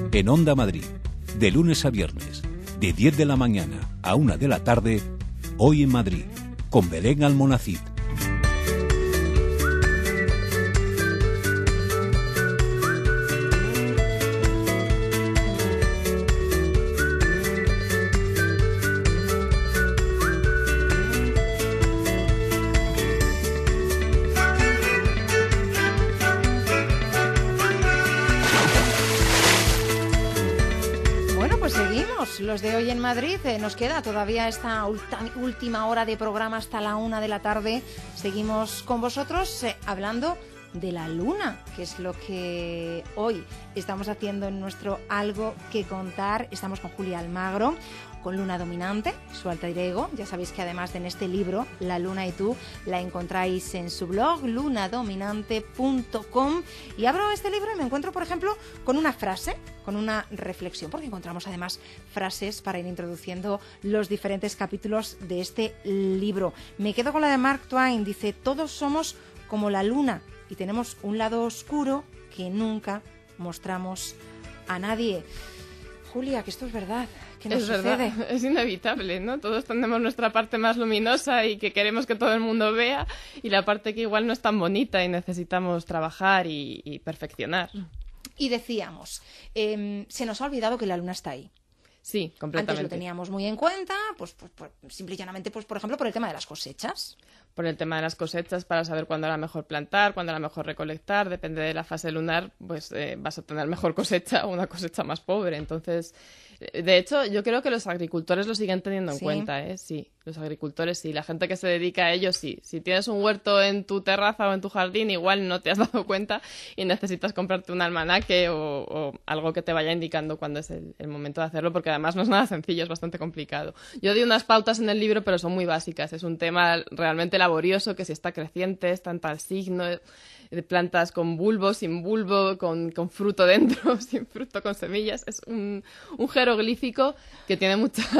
En Onda Madrid, de lunes a viernes, de 10 de la mañana a 1 de la tarde, Hoy en Madrid, con Belén Almonacid. Los de Hoy en Madrid, nos queda todavía esta última hora de programa hasta la 1 de la tarde. Seguimos con vosotros hablando de la luna, que es lo que hoy estamos haciendo en nuestro Algo que Contar. Estamos con Julia Almagro, con Luna Dominante, su alter ego. Ya sabéis que además de en este libro, La Luna y tú, la encontráis en su blog, lunadominante.com. Y abro este libro y me encuentro, por ejemplo, con una frase, con una reflexión, porque encontramos además frases para ir introduciendo los diferentes capítulos de este libro. Me quedo con la de Mark Twain. Dice: todos somos como la luna y tenemos un lado oscuro que nunca mostramos a nadie. Julia, que esto es verdad. ¿Qué nos sucede? Verdad, es inevitable, ¿no? Todos tenemos nuestra parte más luminosa y que queremos que todo el mundo vea, y la parte que igual no es tan bonita y necesitamos trabajar y perfeccionar. Y decíamos, se nos ha olvidado que la luna está ahí. Sí, completamente. Antes lo teníamos muy en cuenta, pues simple y llanamente, pues por ejemplo, por el tema de las cosechas. Por el tema de las cosechas, para saber cuándo era mejor plantar, cuándo era mejor recolectar. Depende de la fase lunar, pues vas a tener mejor cosecha o una cosecha más pobre. Entonces, de hecho, yo creo que los agricultores lo siguen teniendo en cuenta, ¿eh? Sí, los agricultores sí. La gente que se dedica a ello sí. Si tienes un huerto en tu terraza o en tu jardín, igual no te has dado cuenta y necesitas comprarte un almanaque o algo que te vaya indicando cuándo es el momento de hacerlo, porque además no es nada sencillo, es bastante complicado. Yo di unas pautas en el libro, pero son muy básicas. Es un tema realmente laborioso, que si está creciente, está en tal signo, de plantas con bulbo, sin bulbo, con fruto dentro, sin fruto, con semillas. Es un jeroglífico que tiene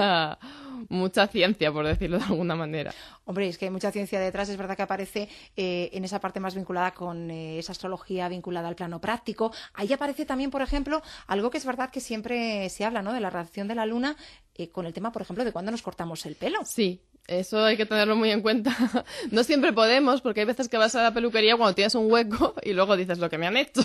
mucha ciencia, por decirlo de alguna manera. Hombre, es que hay mucha ciencia detrás. Es verdad que aparece en esa parte más vinculada con esa astrología vinculada al plano práctico. Ahí aparece también, por ejemplo, algo que es verdad que siempre se habla, ¿no?, de la relación de la luna con el tema, por ejemplo, de cuándo nos cortamos el pelo. Sí. Eso hay que tenerlo muy en cuenta. No siempre podemos, porque hay veces que vas a la peluquería cuando tienes un hueco y luego dices lo que me han hecho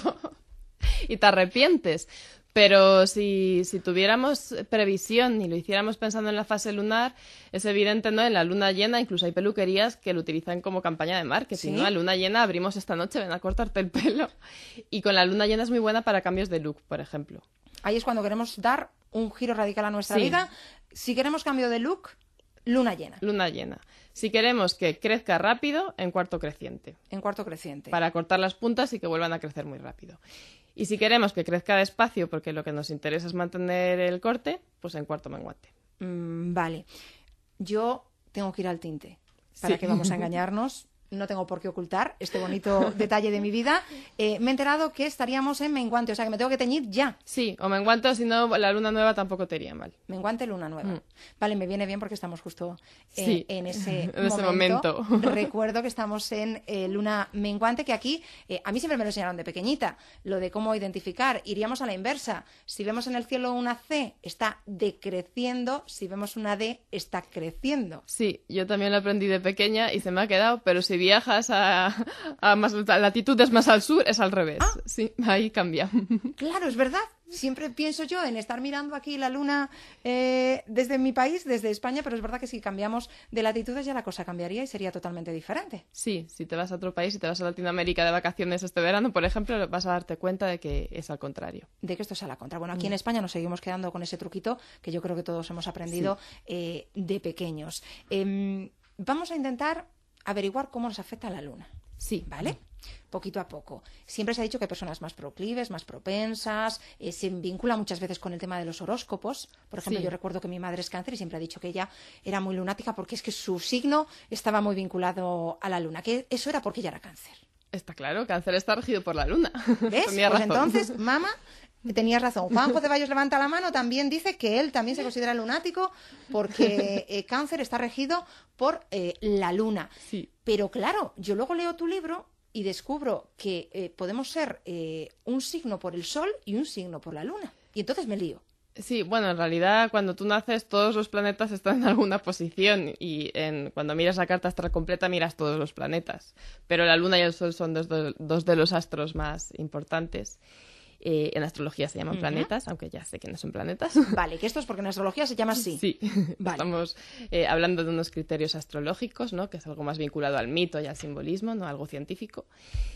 y te arrepientes. Pero si tuviéramos previsión y lo hiciéramos pensando en la fase lunar, es evidente, ¿no? En la luna llena incluso hay peluquerías que lo utilizan como campaña de marketing, ¿sí? ¿No? A luna llena abrimos esta noche, ven a cortarte el pelo. Y con la luna llena es muy buena para cambios de look, por ejemplo. Ahí es cuando queremos dar un giro radical a nuestra vida. Si queremos cambio de look, luna llena. Luna llena. Si queremos que crezca rápido, en cuarto creciente. En cuarto creciente. Para cortar las puntas y que vuelvan a crecer muy rápido. Y si queremos que crezca despacio, porque lo que nos interesa es mantener el corte, pues en cuarto menguante. Vale. Yo tengo que ir al tinte. ¿Para qué vamos a engañarnos? No tengo por qué ocultar este bonito detalle de mi vida. Me he enterado que estaríamos en menguante, o sea que me tengo que teñir ya. Sí, o menguante, o si no, la luna nueva tampoco te iría mal. Menguante, luna nueva. Vale, me viene bien porque estamos justo en ese momento. Recuerdo que estamos en luna menguante, que aquí a mí siempre me lo enseñaron de pequeñita, lo de cómo identificar. Iríamos a la inversa. Si vemos en el cielo una C, está decreciendo. Si vemos una D, está creciendo. Sí, yo también lo aprendí de pequeña y se me ha quedado, pero si viajas a latitudes más al sur, es al revés. Sí, ahí cambia. Claro, es verdad. Siempre pienso yo en estar mirando aquí la luna desde mi país, desde España, pero es verdad que si cambiamos de latitudes ya la cosa cambiaría y sería totalmente diferente. Sí, si te vas a otro país, si te vas a Latinoamérica de vacaciones este verano, por ejemplo, vas a darte cuenta de que es al contrario. De que esto es a la contra. Bueno, aquí en España nos seguimos quedando con ese truquito que yo creo que todos hemos aprendido de pequeños. Vamos a intentar averiguar cómo nos afecta la luna. Sí. ¿Vale? Poquito a poco. Siempre se ha dicho que hay personas más proclives, más propensas, se vincula muchas veces con el tema de los horóscopos. Por ejemplo, yo recuerdo que mi madre es Cáncer y siempre ha dicho que ella era muy lunática porque es que su signo estaba muy vinculado a la luna, que eso era porque ella era Cáncer. Está claro, Cáncer está regido por la luna. ¿Ves? Pues entonces, mamá, tenías razón. Juanjo Ceballos levanta la mano, también dice que él también se considera lunático porque Cáncer está regido por la luna. Sí. Pero claro, yo luego leo tu libro y descubro que podemos ser un signo por el sol y un signo por la luna. y entonces me lío. Sí, bueno, en realidad cuando tú naces todos los planetas están en alguna posición y cuando miras la carta astral completa miras todos los planetas. Pero la Luna y el Sol son dos de los astros más importantes. En astrología se llaman planetas, aunque ya sé que no son planetas. Vale, que esto es porque en astrología se llama así. Sí, vale. Estamos hablando de unos criterios astrológicos, ¿no? Que es algo más vinculado al mito y al simbolismo, no algo científico.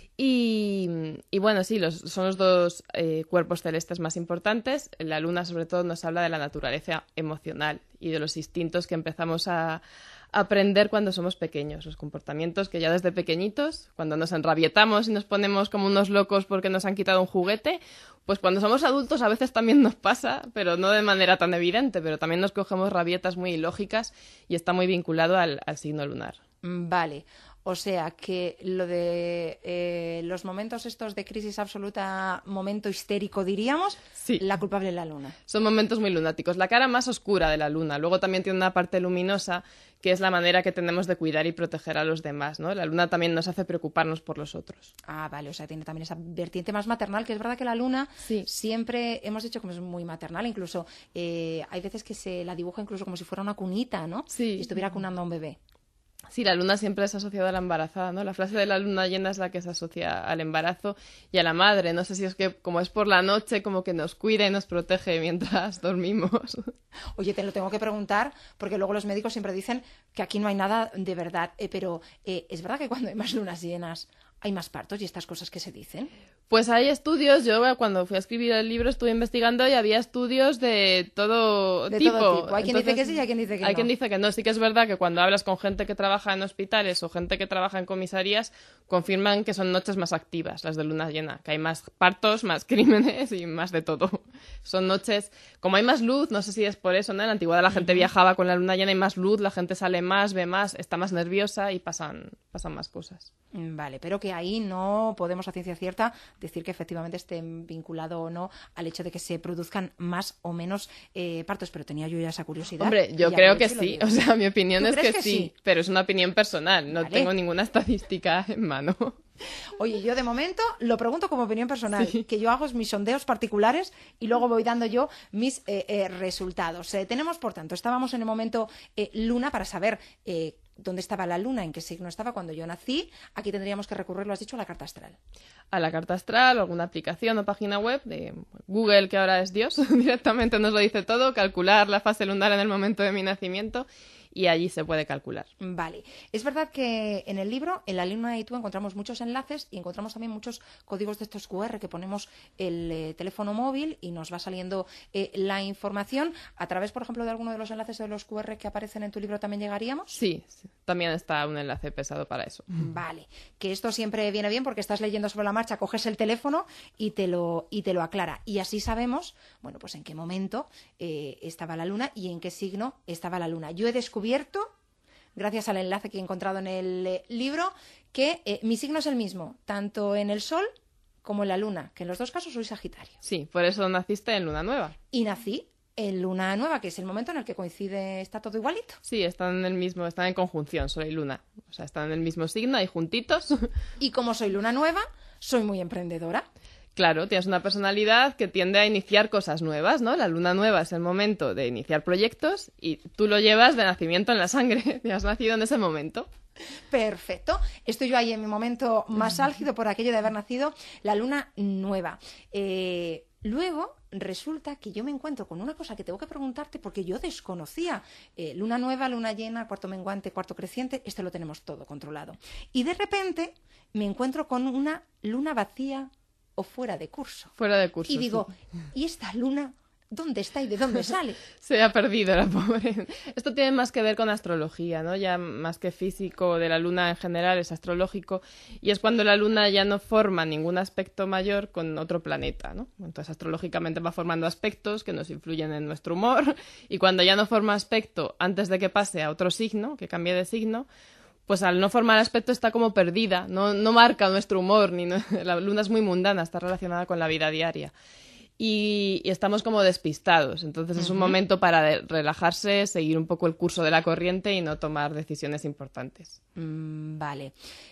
Y bueno, sí, son los dos cuerpos celestes más importantes. La Luna, sobre todo, nos habla de la naturaleza emocional y de los instintos que empezamos a aprender cuando somos pequeños, los comportamientos que ya desde pequeñitos, cuando nos enrabietamos y nos ponemos como unos locos porque nos han quitado un juguete, pues cuando somos adultos a veces también nos pasa, pero no de manera tan evidente, pero también nos cogemos rabietas muy ilógicas y está muy vinculado al signo lunar. Vale. O sea que lo de los momentos estos de crisis absoluta, momento histérico diríamos, sí. La culpable es la luna. Son momentos muy lunáticos. La cara más oscura de la luna. Luego también tiene una parte luminosa que es la manera que tenemos de cuidar y proteger a los demás, ¿no? La luna también nos hace preocuparnos por los otros. Ah, vale, o sea, tiene también esa vertiente más maternal, que es verdad que la luna sí. Siempre hemos dicho que es muy maternal, incluso hay veces que se la dibuja incluso como si fuera una cunita, ¿no? Sí. Y estuviera cunando a un bebé. Sí, la luna siempre es asociada a la embarazada, ¿no? La frase de la luna llena es la que se asocia al embarazo y a la madre. No sé si es que como es por la noche, como que nos cuida y nos protege mientras dormimos. Oye, te lo tengo que preguntar porque luego los médicos siempre dicen que aquí no hay nada de verdad. Pero ¿es verdad que cuando hay más lunas llenas hay más partos y estas cosas que se dicen? Pues hay estudios, yo cuando fui a escribir el libro estuve investigando y había estudios de todo tipo. Hay quien dice que sí y hay quien dice que no. Hay quien dice que no. Sí que es verdad que cuando hablas con gente que trabaja en hospitales o gente que trabaja en comisarías, confirman que son noches más activas, las de luna llena, que hay más partos, más crímenes y más de todo. Son noches, como hay más luz, no sé si es por eso, ¿no? En la antigüedad la gente viajaba con la luna llena, hay más luz, la gente sale más, ve más, está más nerviosa y pasan más cosas. Vale, pero que ahí no podemos a ciencia cierta decir que efectivamente estén vinculado o no al hecho de que se produzcan más o menos partos, pero tenía yo ya esa curiosidad. Hombre, yo creo que sí, o sea, mi opinión es que sí, pero es una opinión personal, no tengo ninguna estadística en mano. Oye, yo de momento lo pregunto como opinión personal, que yo hago mis sondeos particulares y luego voy dando yo mis resultados. Tenemos, por tanto, estábamos en el momento luna para saber dónde estaba la luna, en qué signo estaba cuando yo nací. Aquí tendríamos que recurrir, lo has dicho, a la carta astral. A la carta astral, alguna aplicación o página web de Google, que ahora es Dios, directamente nos lo dice todo, calcular la fase lunar en el momento de mi nacimiento y allí se puede calcular. Vale. Es verdad que en el libro, en La Luna y tú, encontramos muchos enlaces y encontramos también muchos códigos de estos QR que ponemos el teléfono móvil y nos va saliendo la información. A través, por ejemplo, de alguno de los enlaces de los QR que aparecen en tu libro también llegaríamos. Sí, también está un enlace pesado para eso. Vale. Que esto siempre viene bien porque estás leyendo sobre la marcha, coges el teléfono y te lo aclara. Y así sabemos, bueno, pues en qué momento estaba la luna y en qué signo estaba la luna. Yo he descubierto, gracias al enlace que he encontrado en el libro, que mi signo es el mismo, tanto en el Sol como en la Luna, que en los dos casos soy Sagitario. Sí, por eso naciste en Luna Nueva. Y nací en Luna Nueva, que es el momento en el que coincide, está todo igualito. Sí, están en conjunción, Sol y Luna. O sea, están en el mismo signo, ahí juntitos. Y como soy Luna Nueva, soy muy emprendedora. Claro, tienes una personalidad que tiende a iniciar cosas nuevas, ¿no? La luna nueva es el momento de iniciar proyectos y tú lo llevas de nacimiento en la sangre. Te has nacido en ese momento. Perfecto. Estoy yo ahí en mi momento más álgido por aquello de haber nacido la luna nueva. Luego resulta que yo me encuentro con una cosa que tengo que preguntarte porque yo desconocía. Luna nueva, luna llena, cuarto menguante, cuarto creciente, esto lo tenemos todo controlado. Y de repente me encuentro con una luna vacía o fuera de curso. Fuera de curso. Y digo, sí. ¿Y esta luna dónde está y de dónde sale? Se ha perdido la pobre. Esto tiene más que ver con astrología, ¿no? Ya más que físico de la luna en general, es astrológico. Y es cuando la luna ya no forma ningún aspecto mayor con otro planeta, ¿no? Entonces, astrológicamente va formando aspectos que nos influyen en nuestro humor. Y cuando ya no forma aspecto antes de que pase a otro signo, que cambie de signo, pues al no formar aspecto está como perdida, no marca nuestro humor, la luna es muy mundana, está relacionada con la vida diaria. y estamos como despistados. Entonces es un momento para relajarse, seguir un poco el curso de la corriente y no tomar decisiones importantes. Vale.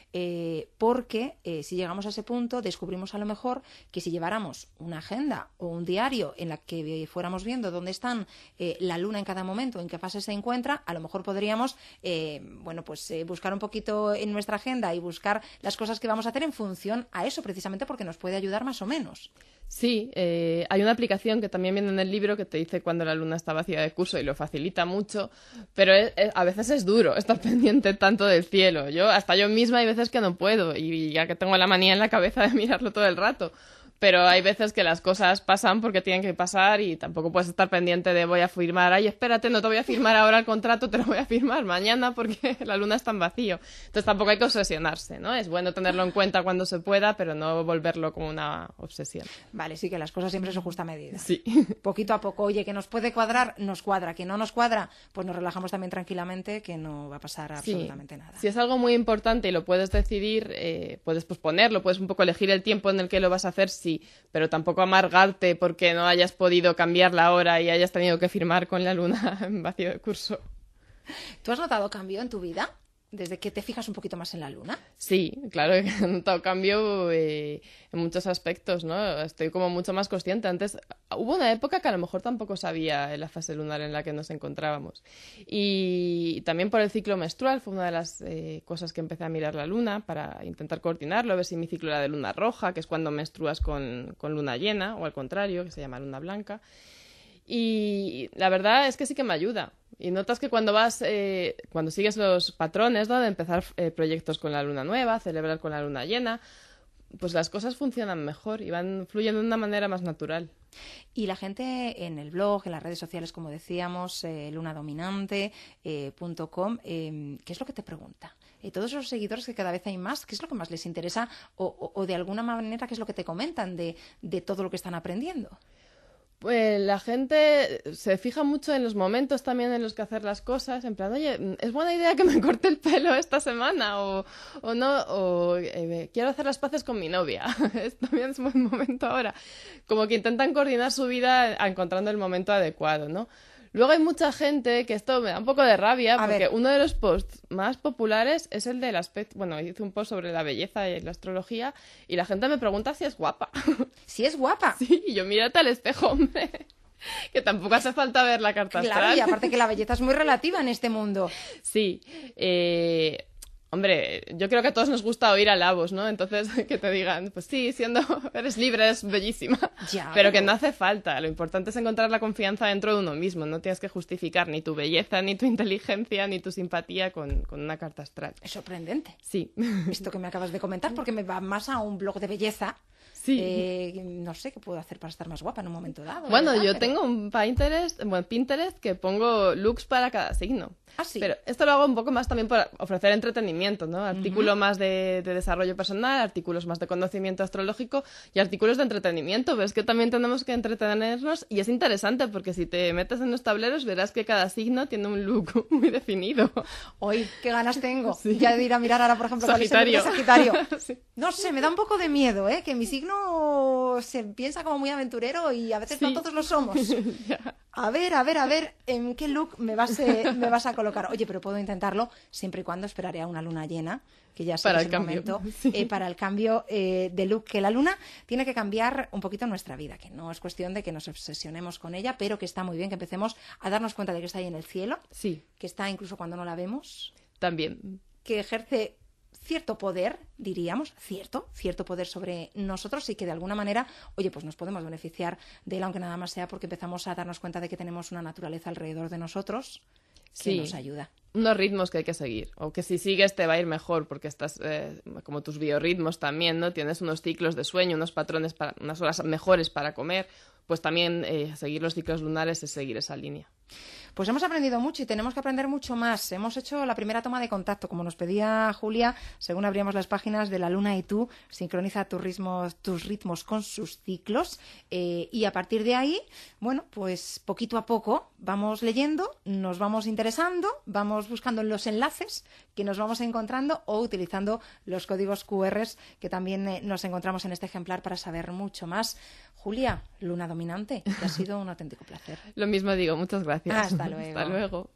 Porque si llegamos a ese punto, descubrimos a lo mejor que si lleváramos una agenda o un diario en la que fuéramos viendo dónde están la luna en cada momento, en qué fase se encuentra, a lo mejor podríamos buscar un poquito en nuestra agenda y buscar las cosas que vamos a hacer en función a eso, precisamente porque nos puede ayudar más o menos. Sí, hay una aplicación que también viene en el libro que te dice cuando la luna está vacía de curso y lo facilita mucho, pero a veces es duro estar pendiente tanto del cielo. Hasta yo misma hay veces que no puedo y ya que tengo la manía en la cabeza de mirarlo todo el rato. Pero hay veces que las cosas pasan porque tienen que pasar y tampoco puedes estar pendiente de voy a firmar, ay, espérate, no te voy a firmar ahora el contrato, te lo voy a firmar mañana porque la luna está en vacío. Entonces tampoco hay que obsesionarse, ¿no? Es bueno tenerlo en cuenta cuando se pueda, pero no volverlo como una obsesión. Vale, sí, que las cosas siempre son justa medida. Sí. Poquito a poco, oye, que nos puede cuadrar, nos cuadra, que no nos cuadra, pues nos relajamos también tranquilamente, que no va a pasar absolutamente nada. Si es algo muy importante y lo puedes decidir, puedes posponerlo, puedes un poco elegir el tiempo en el que lo vas a hacer, sí, pero tampoco amargarte porque no hayas podido cambiar la hora y hayas tenido que firmar con la luna en vacío de curso. ¿Tú has notado cambio en tu vida desde que te fijas un poquito más en la luna? Sí, claro que he notado cambio en muchos aspectos, ¿no? Estoy como mucho más consciente. Antes hubo una época que a lo mejor tampoco sabía la fase lunar en la que nos encontrábamos. Y también por el ciclo menstrual fue una de las cosas que empecé a mirar la luna para intentar coordinarlo, a ver si mi ciclo era de luna roja, que es cuando menstruas con luna llena, o al contrario, que se llama luna blanca. Y la verdad es que sí que me ayuda. Y notas que cuando cuando sigues los patrones, ¿no? De empezar proyectos con la luna nueva, celebrar con la luna llena, pues las cosas funcionan mejor y van fluyendo de una manera más natural. Y la gente en el blog, en las redes sociales, como decíamos, lunadominante.com, ¿qué es lo que te pregunta? Todos esos seguidores que cada vez hay más, ¿qué es lo que más les interesa? O de alguna manera, ¿qué es lo que te comentan de todo lo que están aprendiendo? Pues la gente se fija mucho en los momentos también en los que hacer las cosas, en plan, oye, ¿es buena idea que me corte el pelo esta semana? O no, quiero hacer las paces con mi novia, también es buen momento ahora. Como que intentan coordinar su vida encontrando el momento adecuado, ¿no? Luego hay mucha gente que esto me da un poco de rabia porque uno de los posts más populares es el del aspecto... Bueno, hice un post sobre la belleza y la astrología y la gente me pregunta si es guapa. ¿Si es guapa? Sí, y yo mírate al espejo, hombre. Que tampoco hace falta ver la carta astral. Claro, y aparte que la belleza es muy relativa en este mundo. Sí, hombre, yo creo que a todos nos gusta oír halagos, ¿no? Entonces, que te digan, pues sí, eres libre, eres bellísima. Ya, pero que no hace falta. Lo importante es encontrar la confianza dentro de uno mismo. No tienes que justificar ni tu belleza, ni tu inteligencia, ni tu simpatía con una carta astral. Es sorprendente. Sí. Esto que me acabas de comentar, porque me va más a un blog de belleza. Sí. No sé qué puedo hacer para estar más guapa en un momento dado. Bueno, ¿verdad? yo tengo un Pinterest que pongo looks para cada signo. Ah, sí. Pero esto lo hago un poco más también para ofrecer entretenimiento, ¿no? Artículos más de desarrollo personal, artículos más de conocimiento astrológico y artículos de entretenimiento. Pero es que también tenemos que entretenernos y es interesante porque si te metes en los tableros verás que cada signo tiene un look muy definido. Hoy, qué ganas tengo. Sí. Ya de ir a mirar ahora, por ejemplo, Sagitario. cuál es el look de Sagitario. Sí. No sé, me da un poco de miedo, que mi signo se piensa como muy aventurero y a veces no todos lo somos. Ya. A ver, ¿en qué look me vas a colocar? Oye, pero puedo intentarlo siempre y cuando esperaré a una luna llena, que ya sé Para que es el el cambio, momento, sí. para el cambio de look, que la luna tiene que cambiar un poquito nuestra vida, que no es cuestión de que nos obsesionemos con ella, pero que está muy bien que empecemos a darnos cuenta de que está ahí en el cielo, Sí, que está incluso cuando no la vemos, también. que ejerce cierto poder, diríamos, cierto poder sobre nosotros y que de alguna manera, oye, pues nos podemos beneficiar de él, aunque nada más sea porque empezamos a darnos cuenta de que tenemos una naturaleza alrededor de nosotros que Sí. nos ayuda. Unos ritmos que hay que seguir, o que si sigues te va a ir mejor, porque estás como tus biorritmos también, ¿no? Tienes unos ciclos de sueño, unos patrones, unas horas mejores para comer, pues también seguir los ciclos lunares es seguir esa línea. Pues hemos aprendido mucho y tenemos que aprender mucho más. Hemos hecho la primera toma de contacto, como nos pedía Julia, según abríamos las páginas de La Luna y tú, sincroniza tus ritmos con sus ciclos, y a partir de ahí, bueno, pues poquito a poco vamos leyendo, nos vamos interesando, vamos buscando los enlaces que nos vamos encontrando o utilizando los códigos QRs que también nos encontramos en este ejemplar para saber mucho más. Julia, Luna Dominante, que ha sido un auténtico placer. Lo mismo digo, muchas gracias. Hasta luego. Hasta luego.